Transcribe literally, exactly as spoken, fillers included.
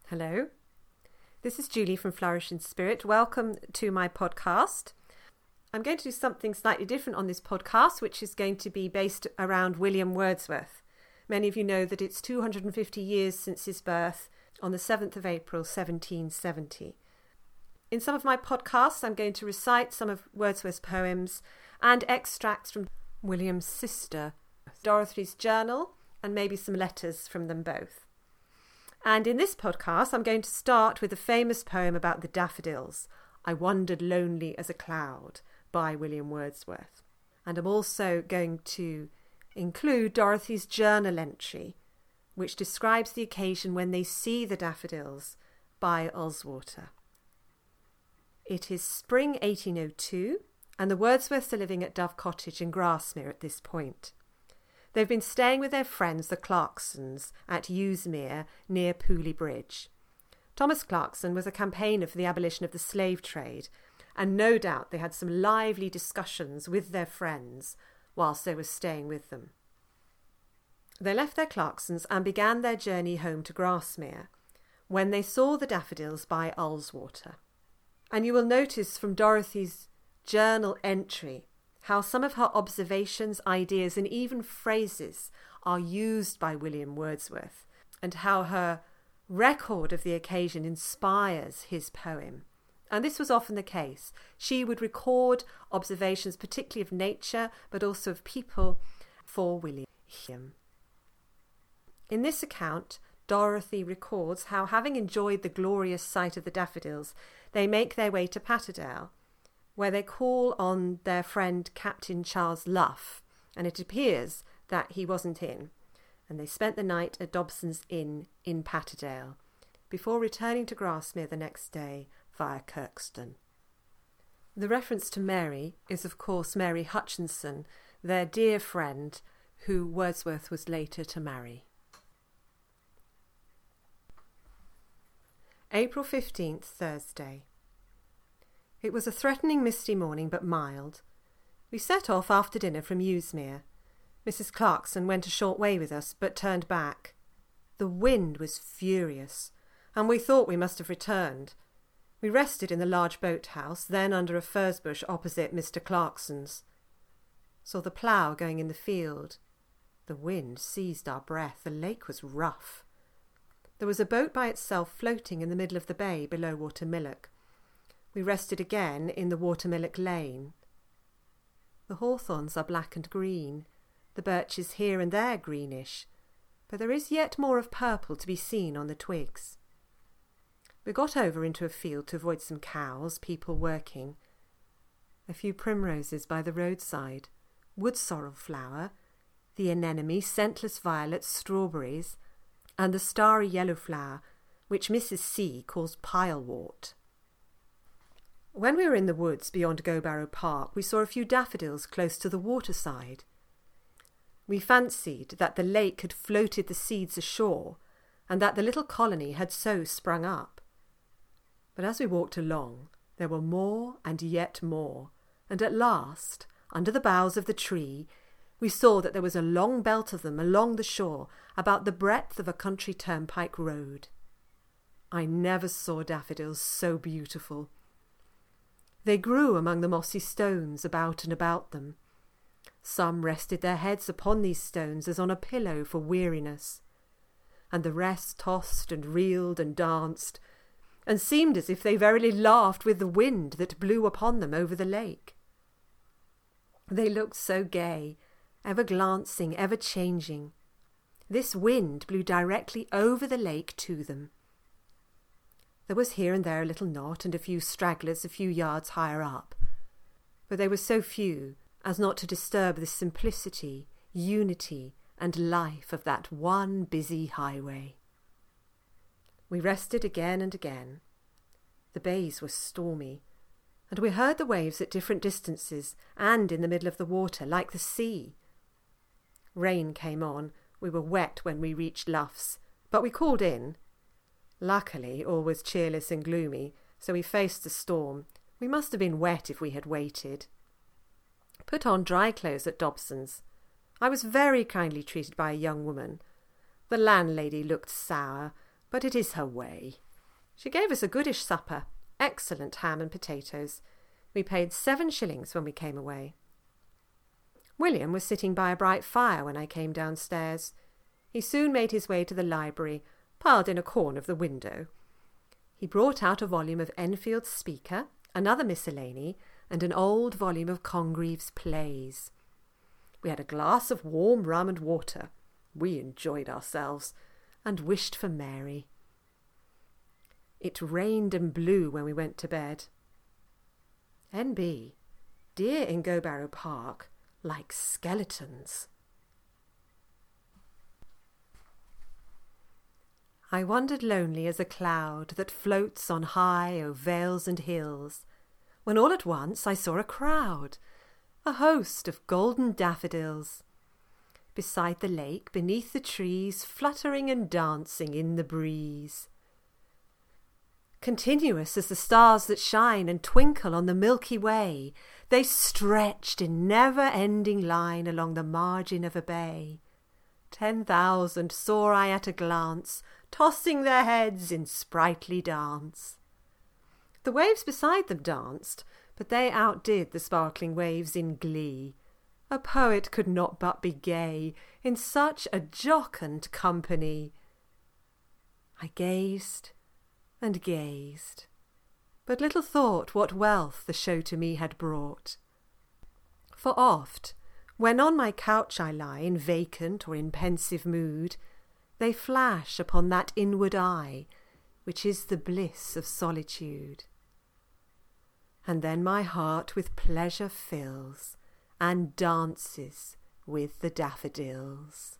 Hello, this is Julie from Flourish in Spirit. Welcome to my podcast. I'm going to do something slightly different on this podcast, which is going to be based around William Wordsworth. Many of you know that it's two hundred fifty years since his birth on the seventh of April, seventeen seventy. In some of my podcasts, I'm going to recite some of Wordsworth's poems and extracts from William's sister, Dorothy's journal, and maybe some letters from them both. And in this podcast, I'm going to start with the famous poem about the daffodils, I Wandered Lonely as a Cloud, by William Wordsworth. And I'm also going to include Dorothy's journal entry, which describes the occasion when they see the daffodils, by Ullswater. It is spring eighteen oh two, and the Wordsworths are living at Dove Cottage in Grasmere at this point. They've been staying with their friends, the Clarksons, at Ewsmere, near Pooley Bridge. Thomas Clarkson was a campaigner for the abolition of the slave trade, and no doubt they had some lively discussions with their friends whilst they were staying with them. They left their Clarksons and began their journey home to Grasmere, when they saw the daffodils by Ullswater. And you will notice from Dorothy's journal entry how some of her observations, ideas, and even phrases are used by William Wordsworth, and how her record of the occasion inspires his poem. And this was often the case. She would record observations, particularly of nature, but also of people, for William. In this account, Dorothy records how, having enjoyed the glorious sight of the daffodils, they make their way to Patterdale, where they call on their friend Captain Charles Luff, and it appears that he wasn't in, and they spent the night at Dobson's Inn in Patterdale, before returning to Grasmere the next day via Kirkstone. The reference to Mary is, of course, Mary Hutchinson, their dear friend, who Wordsworth was later to marry. April fifteenth, Thursday. It was a threatening misty morning, but mild. We set off after dinner from Ewsmere. Missus Clarkson went a short way with us, but turned back. The wind was furious, and we thought we must have returned. We rested in the large boathouse, then under a furze bush opposite Mister Clarkson's. Saw the plough going in the field. The wind seized our breath. The lake was rough. There was a boat by itself floating in the middle of the bay below Watermillock. We rested again in the Watermillock Lane. The hawthorns are black and green, the birches here and there greenish, but there is yet more of purple to be seen on the twigs. We got over into a field to avoid some cows, people working. A few primroses by the roadside, wood sorrel flower, the anemone, scentless violets, strawberries, and the starry yellow flower, which Missus C calls pilewort. When we were in the woods beyond Gowbarrow Park, we saw a few daffodils close to the waterside. We fancied that the lake had floated the seeds ashore, and that the little colony had so sprung up. But as we walked along, there were more and yet more, and at last, under the boughs of the tree, we saw that there was a long belt of them along the shore, about the breadth of a country turnpike road. I never saw daffodils so beautiful. They grew among the mossy stones about and about them. Some rested their heads upon these stones as on a pillow for weariness, and the rest tossed and reeled and danced, and seemed as if they verily laughed with the wind that blew upon them over the lake. They looked so gay, ever glancing, ever changing. This wind blew directly over the lake to them. There was here and there a little knot and a few stragglers a few yards higher up, but they were so few as not to disturb the simplicity, unity, and life of that one busy highway. We rested again and again. The bays were stormy, and we heard the waves at different distances and in the middle of the water, like the sea. Rain came on. We were wet when we reached Luff's, but we called in. Luckily, all was cheerless and gloomy, so we faced the storm. We must have been wet if we had waited. Put on dry clothes at Dobson's. I was very kindly treated by a young woman. The landlady looked sour, but it is her way. She gave us a goodish supper, excellent ham and potatoes. We paid seven shillings when we came away. William was sitting by a bright fire when I came downstairs. He soon made his way to the library, piled in a corner of the window. He brought out a volume of Enfield's Speaker, another miscellany, and an old volume of Congreve's plays. We had a glass of warm rum and water. We enjoyed ourselves, and wished for Mary. It rained and blew when we went to bed. N B Deer in Gowbarrow Park, like skeletons. I wandered lonely as a cloud that floats on high o'er vales and hills, when all at once I saw a crowd, a host of golden daffodils, beside the lake, beneath the trees, fluttering and dancing in the breeze. Continuous as the stars that shine and twinkle on the Milky Way, they stretched in never-ending line along the margin of a bay. Ten thousand saw I at a glance, tossing their heads in sprightly dance. The waves beside them danced, but they outdid the sparkling waves in glee. A poet could not but be gay in such a jocund company. I gazed and gazed, but little thought what wealth the show to me had brought. For oft, when on my couch I lie in vacant or in pensive mood, they flash upon that inward eye, which is the bliss of solitude. And then my heart with pleasure fills, and dances with the daffodils.